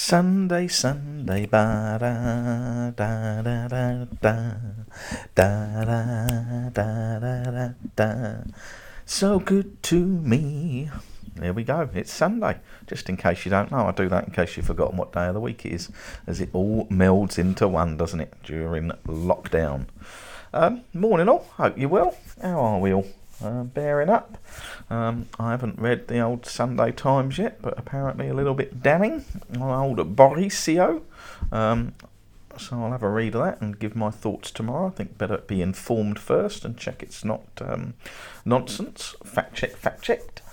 Sunday, Sunday, ba da da da da da da da da da da. So good to me. There we go. It's Sunday. Just in case you don't know, I do that in case you've forgotten what day of the week it is, as it all melds into one, doesn't it, during lockdown. Morning all. Hope you're well. How are we all? Bearing up. I haven't read the old Sunday Times yet, but apparently a little bit damning on old Borisio. So I'll have a read of that and give my thoughts tomorrow. I think better be informed first and check it's not nonsense. Fact checked.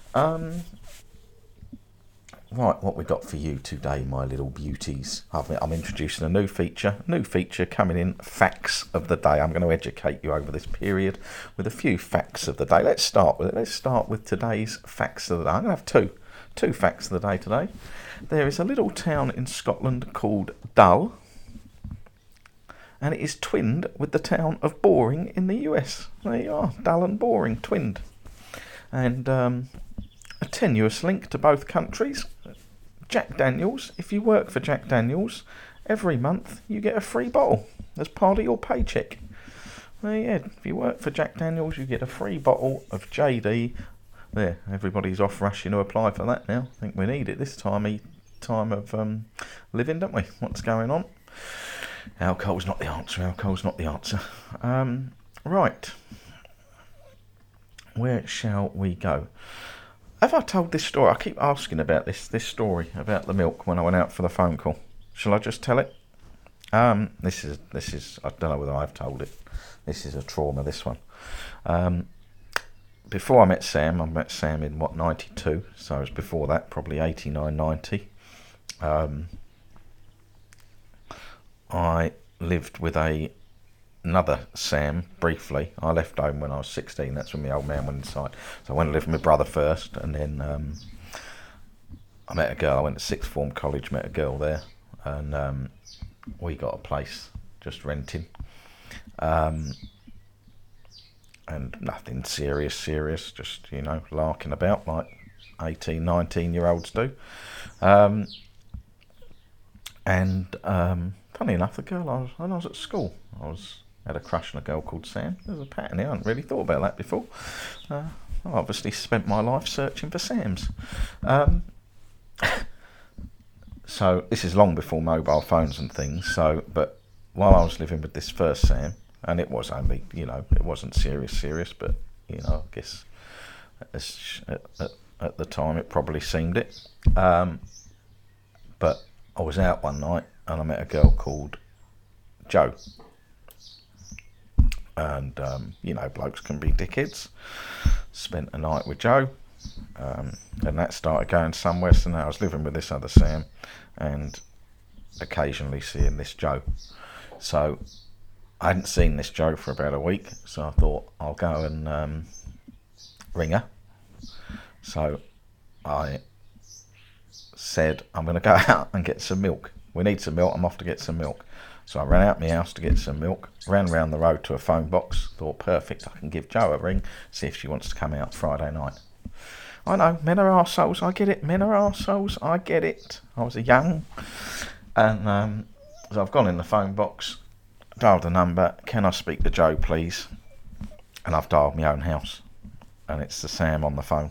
Right, what we got for you today, my little beauties? I'm introducing a new feature coming in, facts of the day. I'm going to educate you over this period with a few facts of the day. Let's start with it. Let's start with today's facts of the day. I'm going to have two facts of the day today. There is a little town in Scotland called Dull, and it is twinned with the town of Boring in the US. There you are, Dull and Boring, twinned. And a tenuous link to both countries. Jack Daniels, if you work for Jack Daniels, every month you get a free bottle as part of your paycheck. Yeah, if you work for Jack Daniels, you get a free bottle of JD. There, everybody's off rushing to apply for that now. I think we need it this time of living, don't we? What's going on? Alcohol's not the answer. Right. Where shall we go? Have I told this story? I keep asking about this story about the milk when I went out for the phone call. Shall I just tell it? This is I don't know whether I've told it. This is a trauma, this one. Before I met Sam in 92, so it was before that, probably 89, 90. I lived with another Sam briefly. I left home when I was 16. That's when my old man went inside. So I went to live with my brother first, and then I met a girl. I went to sixth form college, met a girl there, and we got a place just renting, and nothing serious, just larking about like 18, 19-year-olds do. Funny enough, the girl when I was at school, I had a crush on a girl called Sam. There's a pattern here. I hadn't really thought about that before. I obviously spent my life searching for Sams. So this is long before mobile phones and things. But while I was living with this first Sam, and it was only, it wasn't serious, but I guess at the time it probably seemed it. But I was out one night and I met a girl called Jo. And, blokes can be dickheads. Spent a night with Jo. And that started going somewhere. So now I was living with this other Sam and occasionally seeing this Jo. So I hadn't seen this Jo for about a week. So I thought I'll go and ring her. So I said, I'm going to go out and get some milk. We need some milk. I'm off to get some milk. So I ran out my house to get some milk, ran round the road to a phone box, thought, perfect, I can give Jo a ring, see if she wants to come out Friday night. I know, men are arseholes, I get it. I was young, and so I've gone in the phone box, dialed the number, can I speak to Jo, please? And I've dialed my own house, and it's the Sam on the phone.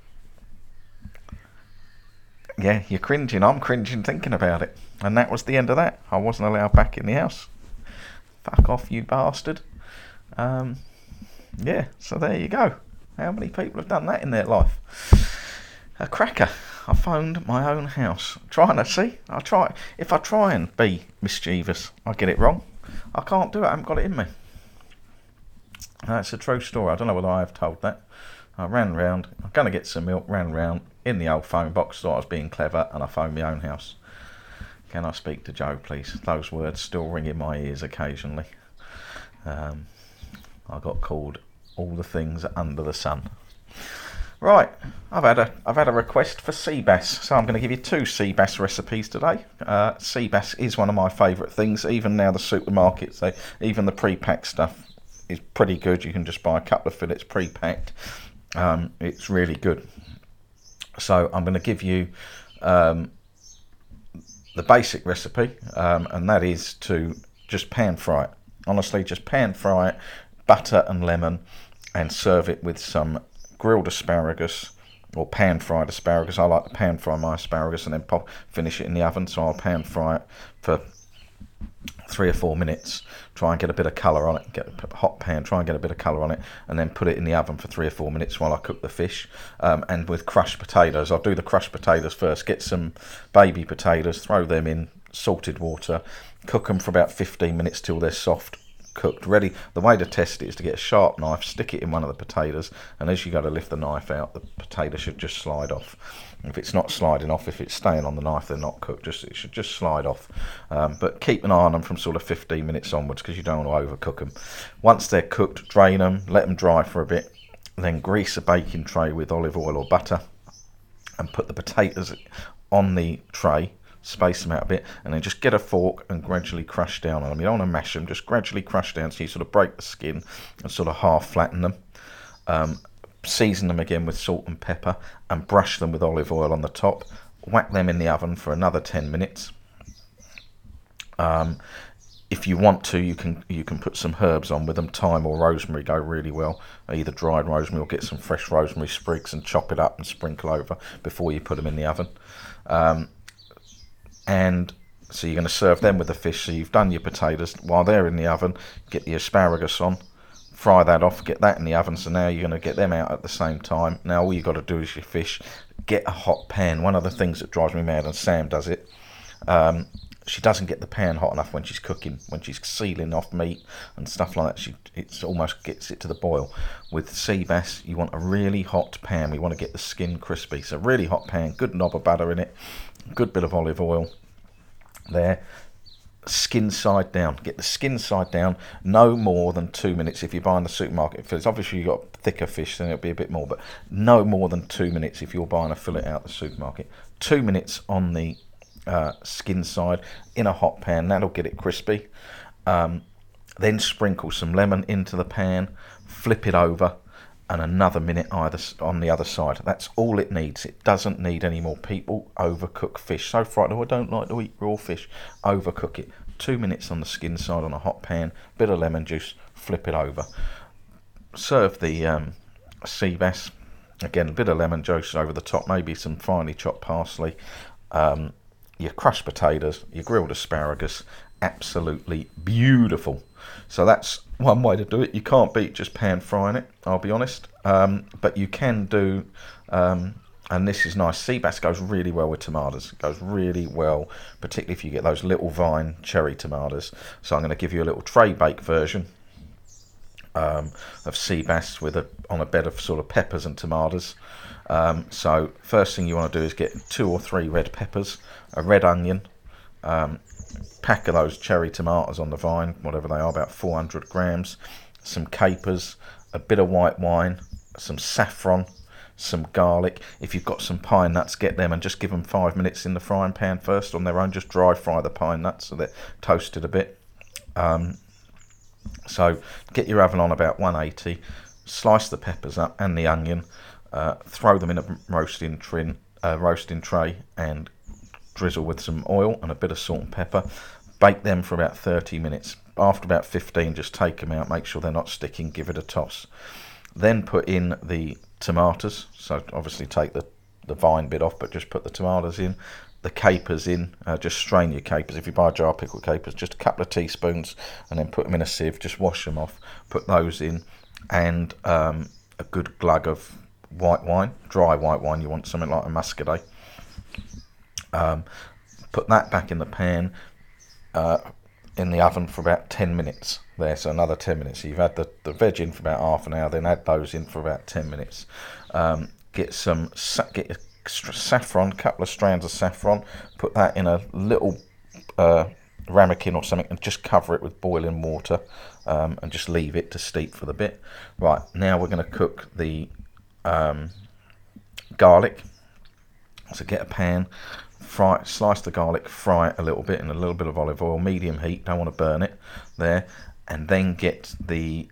Yeah, you're cringing. I'm cringing thinking about it. And that was the end of that. I wasn't allowed back in the house. Fuck off, you bastard. Yeah, so there you go. How many people have done that in their life? A cracker. I phoned my own house. If I try and be mischievous, I get it wrong. I can't do it. I haven't got it in me. That's a true story. I don't know whether I have told that. I ran round. I'm going to get some milk. Ran round in the old phone box. Thought I was being clever, and I phoned my own house. Can I speak to Jo, please? Those words still ring in my ears occasionally. I got called all the things under the sun. Right, I've had a request for sea bass, so I'm going to give you 2 sea bass recipes today. Sea bass is one of my favourite things. Even now the supermarkets, even the pre-packed stuff is pretty good. You can just buy a couple of fillets pre-packed. It's really good. So I'm going to give you the basic recipe, and that is to just pan fry it. Honestly, just pan fry it, butter and lemon, and serve it with some grilled asparagus or pan fried asparagus. I like to pan fry my asparagus and then finish it in the oven, so I'll pan fry it for 3 or 4 minutes, try and get a bit of colour on it, get a hot pan, try and get a bit of colour on it, and then put it in the oven for 3 or 4 minutes while I cook the fish. And with crushed potatoes, I'll do the crushed potatoes first, get some baby potatoes, throw them in salted water, cook them for about 15 minutes till they're soft, cooked, ready. The way to test it is to get a sharp knife, stick it in one of the potatoes, and as you go to lift the knife out, the potato should just slide off. If it's not sliding off, if it's staying on the knife, they're not cooked. It should just slide off. But keep an eye on them from sort of 15 minutes onwards, because you don't want to overcook them. Once they're cooked, drain them, let them dry for a bit, then grease a baking tray with olive oil or butter, and put the potatoes on the tray, space them out a bit, and then just get a fork and gradually crush down on them. You don't want to mash them, just gradually crush down so you sort of break the skin and sort of half flatten them. Season them again with salt and pepper and brush them with olive oil on the top. Whack them in the oven for another 10 minutes. If you want to, you can put some herbs on with them. Thyme or rosemary go really well. Either dried rosemary or get some fresh rosemary sprigs and chop it up and sprinkle over before you put them in the oven. And so you're going to serve them with the fish. So you've done your potatoes. While they're in the oven, get the asparagus on, fry that off, get that in the oven. So now you're going to get them out at the same time. Now all you've got to do is your fish. Get a hot pan. One of the things that drives me mad, and Sam does it, she doesn't get the pan hot enough when she's cooking, when she's sealing off meat and stuff like that. It almost gets it to the boil. With sea bass, you want a really hot pan. We want to get the skin crispy. So really hot pan, good knob of butter in it, good bit of olive oil there. Skin side down. Get the skin side down, no more than 2 minutes. If you're buying the supermarket fillets, obviously you've got thicker fish, then it'll be a bit more, but no more than 2 minutes if you're buying a fillet out the supermarket. 2 minutes on the skin side in a hot pan, that'll get it crispy. Then sprinkle some lemon into the pan, flip it over, and another minute either on the other side. That's all it needs. It doesn't need any more. People overcook fish. So frightened, oh, I don't like to eat raw fish. Overcook it. 2 minutes on the skin side on a hot pan, bit of lemon juice, flip it over. Serve the sea bass. Again, a bit of lemon juice over the top, maybe some finely chopped parsley, your crushed potatoes, your grilled asparagus. Absolutely beautiful. So that's one way to do it. You can't beat just pan frying it, I'll be honest, but you can do, and this is nice, sea bass goes really well with tomatoes. It goes really well, particularly if you get those little vine cherry tomatoes. So I'm going to give you a little tray bake version of sea bass on a bed of sort of peppers and tomatoes. So first thing you want to do is get 2 or 3 red peppers, a red onion, pack of those cherry tomatoes on the vine, whatever they are, about 400 grams, some capers, a bit of white wine, some saffron, some garlic. If you've got some pine nuts, get them and just give them 5 minutes in the frying pan first on their own. Just dry fry the pine nuts so they're toasted a bit. So get your oven on about 180, slice the peppers up and the onion, throw them in a roasting tray and drizzle with some oil and a bit of salt and pepper. Bake them for about 30 minutes. After about 15, just take them out, make sure they're not sticking, give it a toss. Then put in the tomatoes. So obviously take the vine bit off, but just put the tomatoes in. The capers in, just strain your capers. If you buy a jar of pickled capers, just a couple of teaspoons, and then put them in a sieve, just wash them off, put those in, and a good glug of white wine, dry white wine. You want something like a muscadet. Put that back in the pan, in the oven for about 10 minutes there, so another 10 minutes. So you've had the veg in for about half an hour, then add those in for about 10 minutes. Get your saffron, couple of strands of saffron, put that in a little ramekin or something and just cover it with boiling water, and just leave it to steep for the bit. Right, now we're going to cook the garlic. So get a pan, slice the garlic, fry it a little bit in a little bit of olive oil, medium heat, don't want to burn it there, and then get the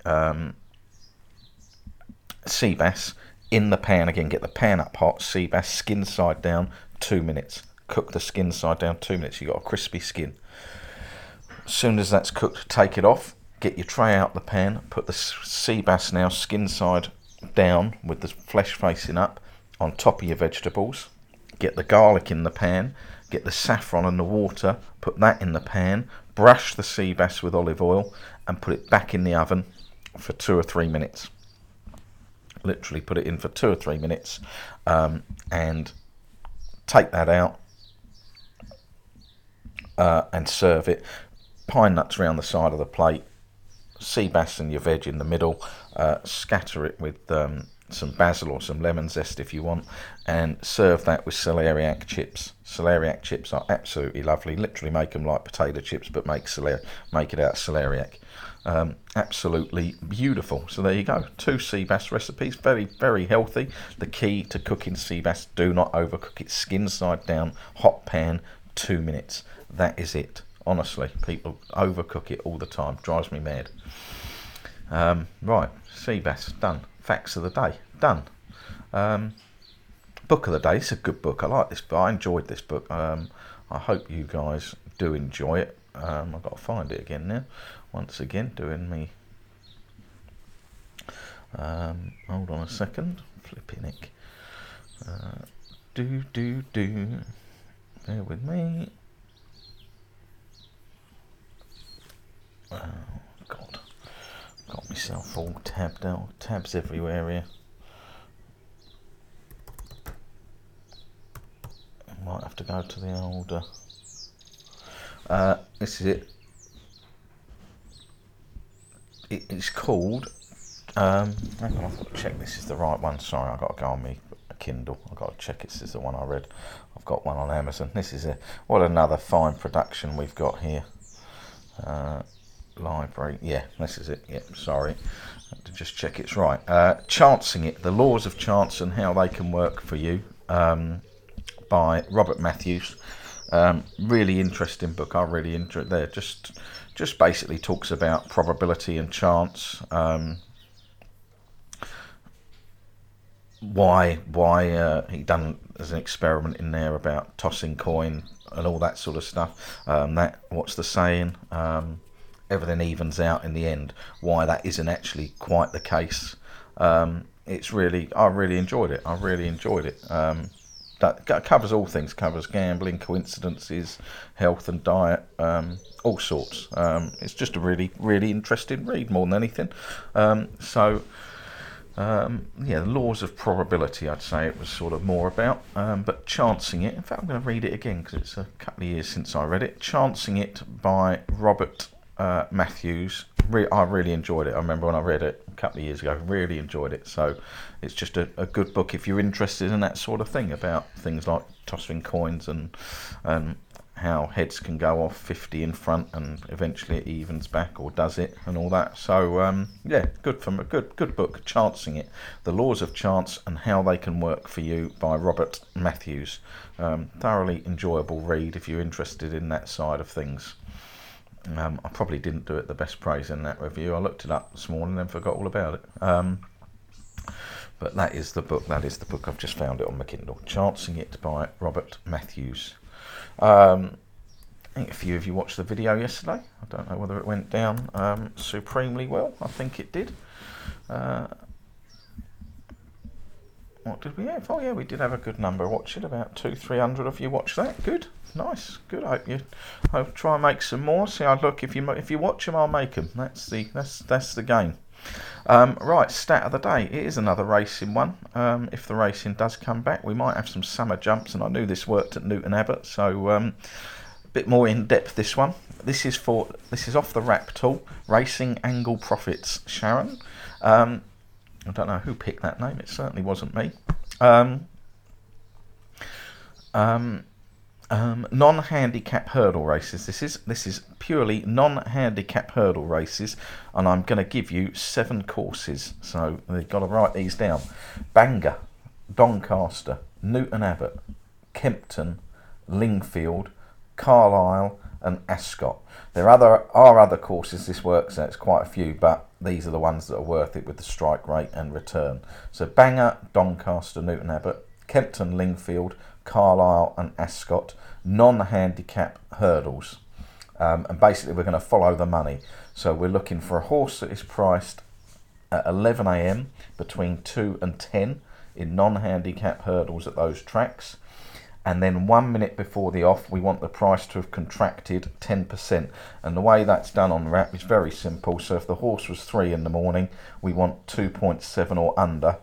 sea bass in the pan again. Get the pan up hot, sea bass skin side down, 2 minutes. cook the skin side down 2 minutes. You've got a crispy skin. As soon as that's cooked, take it off, get your tray out the pan, put the sea bass now skin side down with the flesh facing up on top of your vegetables. Get the garlic in the pan, get the saffron and the water, put that in the pan, brush the sea bass with olive oil and put it back in the oven for 2 or 3 minutes. Literally put it in for 2 or 3 minutes and take that out and serve it. Pine nuts around the side of the plate, sea bass and your veg in the middle, scatter it with some basil or some lemon zest if you want, and serve that with celeriac chips. Celeriac chips are absolutely lovely. Literally make them like potato chips, but make it out of celeriac. Absolutely beautiful. So there you go, 2 sea bass recipes, very, very healthy. The key to cooking sea bass, do not overcook it. Skin side down, hot pan, 2 minutes. That is it. Honestly, people overcook it all the time. Drives me mad. Right, sea bass, done. Facts of the day, done. Book of the day, it's a good book. I like this book. I enjoyed this book. I hope you guys do enjoy it. I've got to find it again now. Once again, doing me. Hold on a second. Flipping it. Bear with me. Oh, God. Got myself all tabbed out. Tabs everywhere here. I might have to go to the older. This is it. It's called. Hang on, I've got to check this is the right one. Sorry, I've got to go on my Kindle. I've got to check this is the one I read. I've got one on Amazon. This is it. What another fine production we've got here. Library, yeah, this is it. Yeah, sorry, I have to just check it's right. Chancing It: The Laws of Chance and How They Can Work for You, by Robert Matthews. Really interesting book. I really enjoyed it. There, just basically talks about probability and chance. Why he done as an experiment in there about tossing coin and all that sort of stuff. That what's the saying? Everything evens out in the end. Why that isn't actually quite the case. It's really, I really enjoyed it. That covers all things. Covers gambling, coincidences, health and diet, all sorts. It's just a really, really interesting read more than anything. Yeah, the laws of probability, I'd say it was sort of more about, but Chancing It, in fact I'm going to read it again because it's a couple of years since I read it. Chancing It by Robert Matthews. I really enjoyed it. I remember when I read it a couple of years ago, really enjoyed it. So it's just a good book if you're interested in that sort of thing, about things like tossing coins and how heads can go off 50 in front and eventually it evens back, or does it, and all that. So yeah, good book, Chancing It: The Laws of Chance and How They Can Work for You by Robert Matthews. Thoroughly enjoyable read if you're interested in that side of things. I probably didn't do it the best praise in that review. I looked it up this morning and forgot all about it. But that is the book. I've just found it on my Kindle. Chancing It by Robert Matthews. I think a few of you watched the video yesterday. I don't know whether it went down supremely well. I think it did. What did we have? Oh yeah, we did have a good number watching. About 200-300 of you watched that. Good, nice, good. I'll try and make some more. See, I look, if you watch them, I'll make them. That's the game. Right, stat of the day. It is another racing one. If the racing does come back, we might have some summer jumps, and I knew this worked at Newton Abbot, so a bit more in depth this one. This is off the wrap tool. Racing Angle Profits, Sharon. I don't know who picked that name. It certainly wasn't me. Non-handicap hurdle races. This is purely non-handicap hurdle races, and I'm going to give you 7 courses. So you've got to write these down: Bangor, Doncaster, Newton Abbot, Kempton, Lingfield, Carlisle, and Ascot. There are other courses this works at. It's quite a few, but these are the ones that are worth it with the strike rate and return. So Bangor, Doncaster, Newton Abbot, Kempton, Lingfield, Carlisle and Ascot, non-handicap hurdles. And basically we're going to follow the money. So we're looking for a horse that is priced at 11 a.m. between 2 and 10 in non-handicap hurdles at those tracks. And then 1 minute before the off, we want the price to have contracted 10%. And the way that's done on Wrap is very simple. So if the horse was 3 in the morning, we want 2.7 or under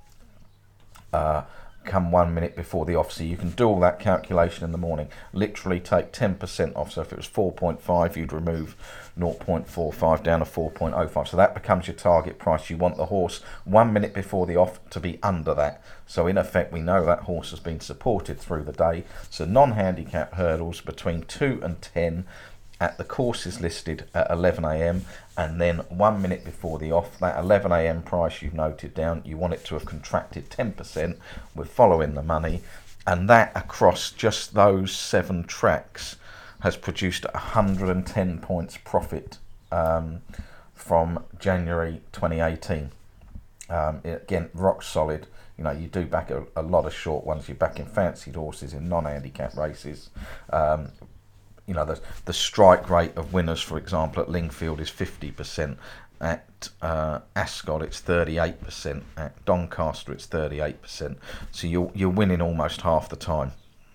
come 1 minute before the off. So you can do all that calculation in the morning. Literally take 10% off. So if it was 4.5, you'd remove 0.45 down to 4.05. So that becomes your target price. You want the horse 1 minute before the off to be under that. So in effect, we know that horse has been supported through the day. So non-handicap hurdles between 2 and 10 at the courses listed at 11 a.m. and then 1 minute before the off, that 11 a.m. price you've noted down, you want it to have contracted 10%. We're following the money, and that across just those 7 tracks has produced 110 points profit from January 2018. Again, rock solid. You know, you do back a lot of short ones. You're backing fancied horses in non-handicap races. You know, the strike rate of winners, for example, at Lingfield is 50%. At Ascot, it's 38%. At Doncaster, it's 38%. So you're winning almost half the time.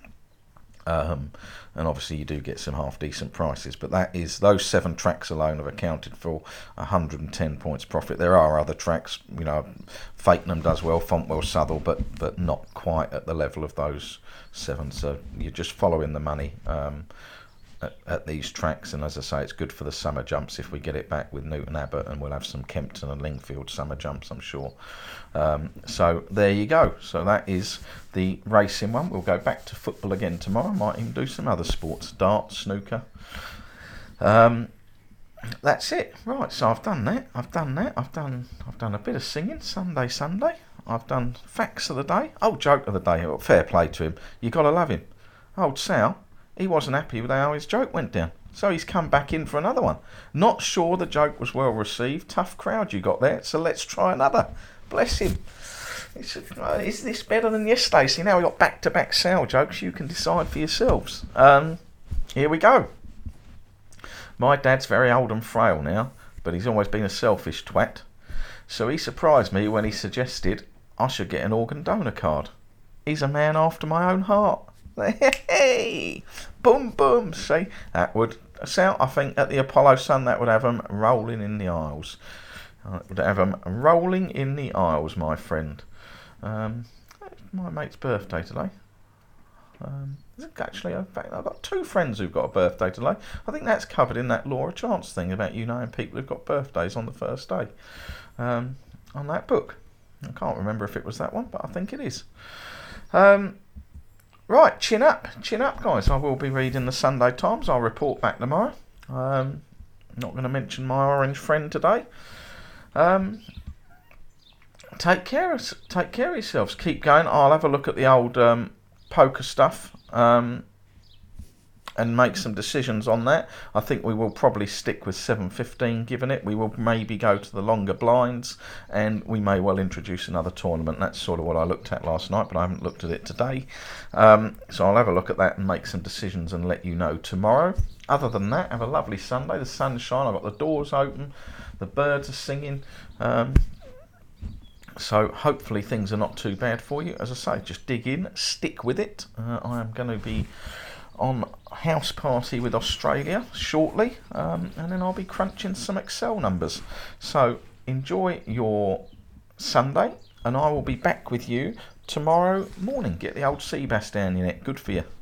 And obviously you do get some half decent prices, but that is, those 7 tracks alone have accounted for 110 points profit. There are other tracks, you know, Fakenham does well, Fontwell, Southwell, but not quite at the level of those 7. So you're just following the money at these tracks, and as I say, it's good for the summer jumps if we get it back with Newton Abbot, and we'll have some Kempton and Lingfield summer jumps, I'm sure. So there you go. So that is the racing one. We'll go back to football again tomorrow. Might even do some other sports, darts, snooker. That's it. Right, so I've done that. I've done a bit of singing Sunday. I've done facts of the day. Oh, joke of the day. Well, fair play to him. You got to love him. Old Sal, he wasn't happy with how his joke went down, so he's come back in for another one. Not sure the joke was well received. Tough crowd you got there, so let's try another. Bless him. Is this better than yesterday? See, now we've got back-to-back Sal jokes. You can decide for yourselves. Here we go. My dad's very old and frail now, but he's always been a selfish twat. So he surprised me when he suggested I should get an organ donor card. He's a man after my own heart. Hey, boom, boom. See, that would sound, I think, at the Apollo Sun, that would have them rolling in the aisles. It would have them rolling in the aisles, my friend. It's my mate's birthday today. Actually, in fact, I've got 2 friends who've got a birthday today. I think that's covered in that Law of Chance thing about you knowing people who've got birthdays on the first day. On that book. I can't remember if it was that one, but I think it is. Right, chin up, guys. I will be reading the Sunday Times. I'll report back tomorrow. Not going to mention my orange friend today. Take care of yourselves. Keep going. I'll have a look at the old poker stuff and make some decisions on that. I think we will probably stick with 7.15 given it. We will maybe go to the longer blinds, and we may well introduce another tournament. That's sort of what I looked at last night, but I haven't looked at it today. So I'll have a look at that and make some decisions and let you know tomorrow. Other than that, have a lovely Sunday. The sun's shining. I've got the doors open. The birds are singing. So hopefully things are not too bad for you. As I say, just dig in, stick with it. I am going to be on house party with Australia shortly, and then I'll be crunching some Excel numbers. So enjoy your Sunday, and I will be back with you tomorrow morning. Get the old sea bass down your neck. Good for you.